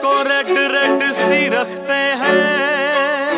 को red red सी रखते हैं,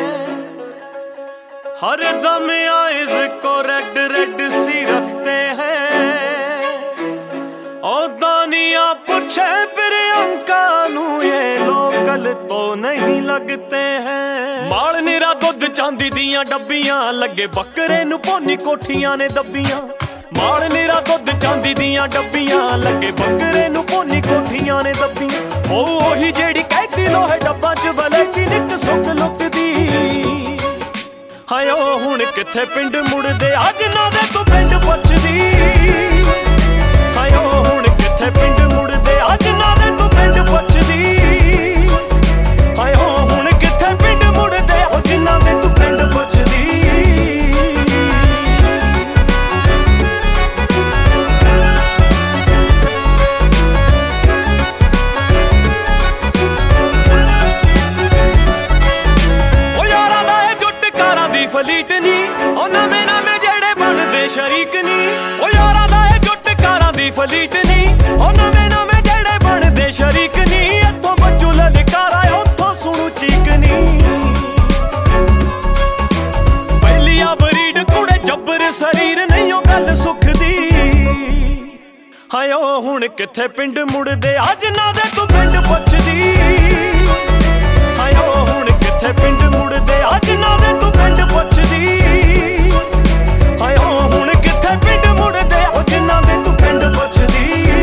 हर दम आइज को रेड रेड सी रखते हैं। और दानिया पूछे प्रियंका नू ये लोकल तो नहीं लगते हैं। माल निरा दुध चांदी दियां डब्बियां, लगे बकरे नू पोनी कोठियां ने दब्बियां। माल निरा दुध चांदी दियां डब्बियां, लगे बकरे नू पोनी कोठियां ने दब्बियां। ओही जेड़ी कहती लोहे डब्बा च वलैती निक सुख लुकदी। हाय ओ हुण किथे पिंड मुड़दे अज ना दे तू पिंड पुछदी। हाय ओ हुण किथे पिंड मुड़दे अज ना दे तू पिंड पुछदी। हाय ओ हुण किथे पिंड मुड़दे अज ना दे तू पिंड पुछदी। फलीट नी ओ नवे नवे जेड़े बनदे शरीक नी। ओ यारा दा ए जुट कारां दी फलीट नी ओ नवे नवे जेड़े बनदे शरीक नी। इत्थों बच्चू ललकारा उत्थों सुणू चीक नी। पहलिया बरीड कुड़े जब्बर शरीर नहीं ओ गल सुख दी। हाय ओ हुण किथे पिंड मुड़दे अज ना दे तू पिंड पुछदी। हाय ओ हुण किथे पिंड मुड़दे अज ना दे तू पिंड पुछदी। हाय ओ हुण किथे पिंड मुड़दे अज ना दे तू पिंड पुछदी।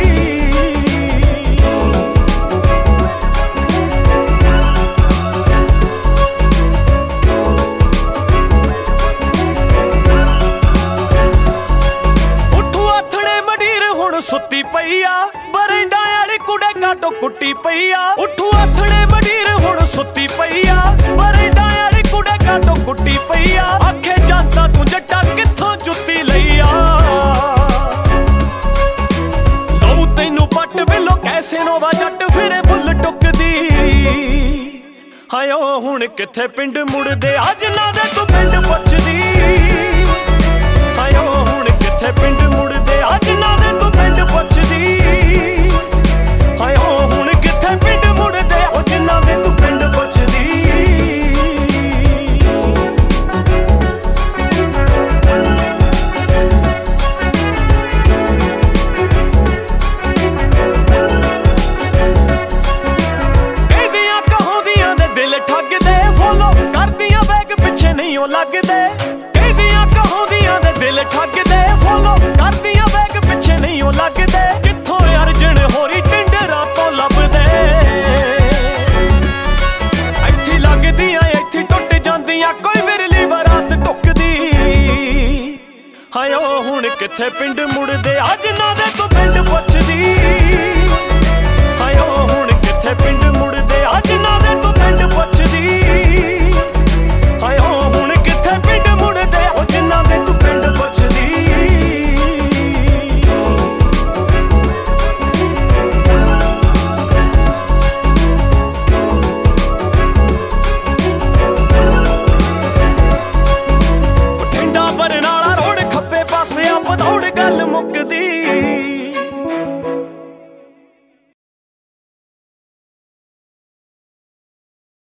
उठू आथणे मडीर हुण सुत्ती पई आ, बरेंडा वाली कुड़े काटो कुट्टी पई आ। उठू आथणे मडीर हुण सुत्ती पई आ, बरेंडा वाली कुड़े काटो कुट्टी पई आ। आखे जानता तू जट्टा कित्थों जुत्ती लई आ। लऊ तैनू पट बिलो कैसे नोवा जट फिरे बुल टुकदी। हाय ओ हुण किथे पिंड मुड़दे अज ना दे तू पिंड पुछदी। हाय ओ हुण किथे पिंड मुड़दे अज ना दे तू पिंड पुछदी। हाय ओ हुण किथे पिंड मुड़दे अज ना दे तू पिंड पुछदी। नहीं ओ लगदे कहदियां कहोंदियां दे दिल ठगदे। फॉलो करदियां बैग पिछे नहीं ओ लगदे। कित्थों अर्जन होरी टिंडरा तो लभदे। इत्थे लगदियां इत्थे टुट जांदियां कोई विरली बरात टुकदी। हाय ओ हुण किथे पिंड मुड़दे अज ना दे तू पिंड पुछदी। हाय ओ हुण किथे पिंड मुड़दे अज ना दे तू पिंड पुछदी।